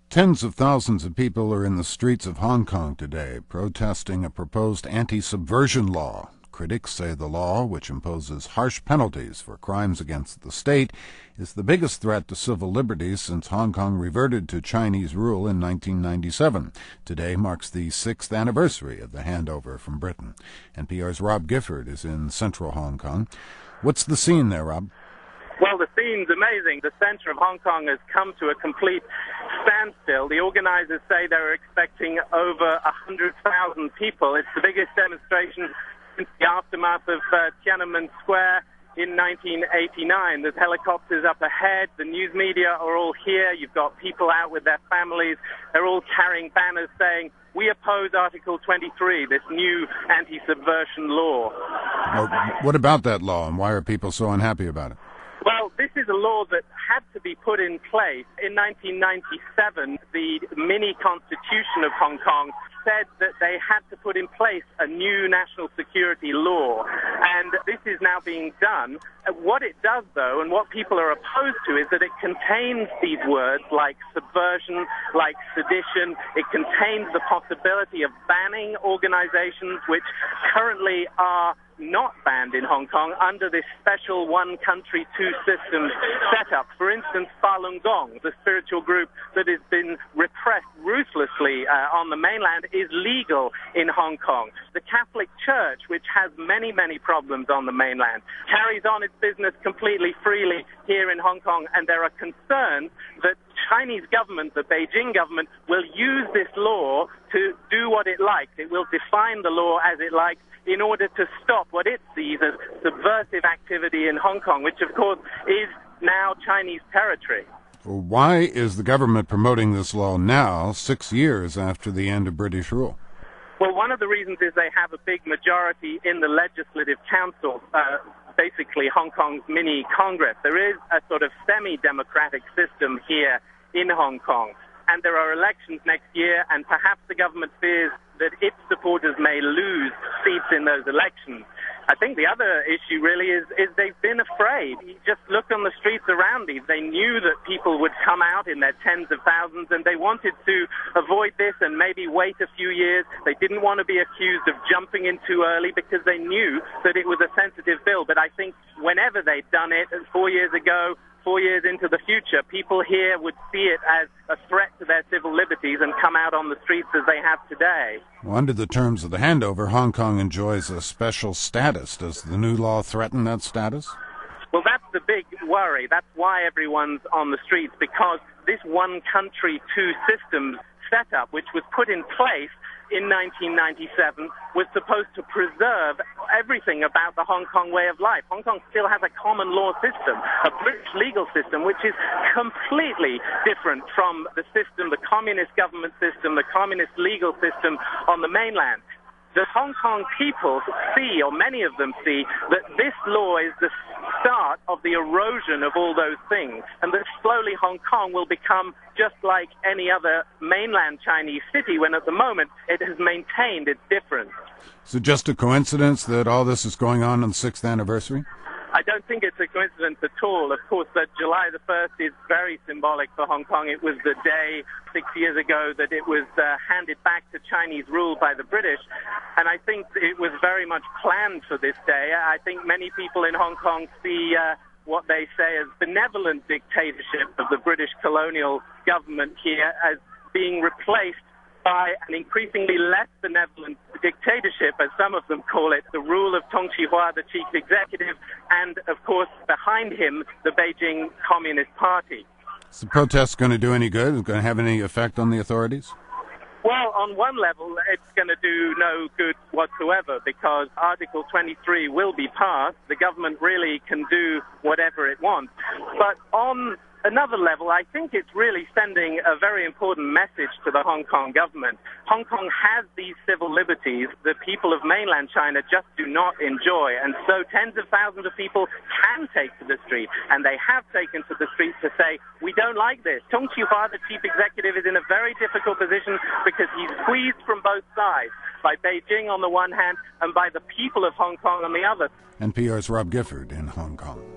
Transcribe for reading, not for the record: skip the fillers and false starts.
Tens of thousands of people are in the streets of Hong Kong today, protesting a proposed anti-subversion law. Critics say the law, which imposes harsh penalties for crimes against the state, is the biggest threat to civil liberties since Hong Kong reverted to Chinese rule in 1997. Today marks the 6th anniversary of the handover from Britain. NPR's Rob Gifford is in central Hong Kong. What's the scene there, Rob? Well, the scene's amazing. The center of Hong Kong has come to a complete standstill. The organizers say they're expecting over 100,000 people. It's the biggest demonstration since the aftermath of Tiananmen Square in 1989. There's helicopters up ahead. The news media are all here. You've got people out with their families. They're all carrying banners saying, "We oppose Article 23, this new anti-subversion law." Well, what about that law, and why are people so unhappy about it? Well, this is a law that had to be put in place. In 1997, the mini-constitution of Hong Kong said that they had to put in place a new national security law, and this is now being done. What it does, though, and what people are opposed to, is that it contains these words like subversion, like sedition. It contains the possibility of banning organizations which currently are not banned in Hong Kong under this special one country, two systems setup. For instance, Falun Gong, the spiritual group that has been repressed ruthlessly on the mainland, is legal in Hong Kong. The Catholic Church, which has many, many problems on the mainland, carries on its business completely freely here in Hong Kong, and there are concerns that Chinese government, the Beijing government, will use this law to do what it likes. It will define the law as it likes in order to stop what it sees as subversive activity in Hong Kong, which, of course, is now Chinese territory. Well, why is the government promoting this law now, 6 years after the end of British rule? Well, one of the reasons is they have a big majority in the Legislative Council, basically Hong Kong's mini-Congress. There is a sort of semi-democratic system here in Hong Kong, and there are elections next year, and perhaps the government fears that its supporters may lose seats in those elections. I think the other issue really is they've been afraid. You just look on the streets around these. They knew that people would come out in their tens of thousands, and they wanted to avoid this and maybe wait a few years. They didn't want to be accused of jumping in too early because they knew that it was a sensitive bill. But I think whenever they'd done it 4 years ago, 4 years into the future, people here would see it as a threat to their civil liberties and come out on the streets as they have today. Well, under the terms of the handover, Hong Kong enjoys a special status. Does the new law threaten that status? Well, that's the big worry. That's why everyone's on the streets, because this one country, two systems setup, which was put in place in 1997, was supposed to preserve everything about the Hong Kong way of life. Hong Kong still has a common law system, a British legal system, which is completely different from the system, the communist government system, the communist legal system on the mainland. The Hong Kong people see, or many of them see, that this law is the start of the erosion of all those things, and that slowly Hong Kong will become just like any other mainland Chinese city, when at the moment it has maintained its difference. So just a coincidence that all this is going on the 6th anniversary? I don't think it's a coincidence at all. Of course, that July the 1st is very symbolic for Hong Kong. It was the day 6 years ago that it was handed back to Chinese rule by the British, and I think it was very much planned for this day. I think many people in Hong Kong see what they say as benevolent dictatorship of the British colonial government here as being replaced by an increasingly less benevolent dictatorship, as some of them call it, the rule of Tung Chee-hwa, the chief executive, and, of course, behind him, the Beijing Communist Party. Is the protest going to do any good? Is it going to have any effect on the authorities? Well, on one level, it's going to do no good whatsoever, because Article 23 will be passed. The government really can do whatever it wants. But on another level, I think it's really sending a very important message to the Hong Kong government. Hong Kong has these civil liberties that people of mainland China just do not enjoy, and so tens of thousands of people can take to the street, and they have taken to the street to say, we don't like this. Tung Chee-hwa, the chief executive, is in a very difficult position because he's squeezed from both sides, by Beijing on the one hand and by the people of Hong Kong on the other. NPR's Rob Gifford in Hong Kong.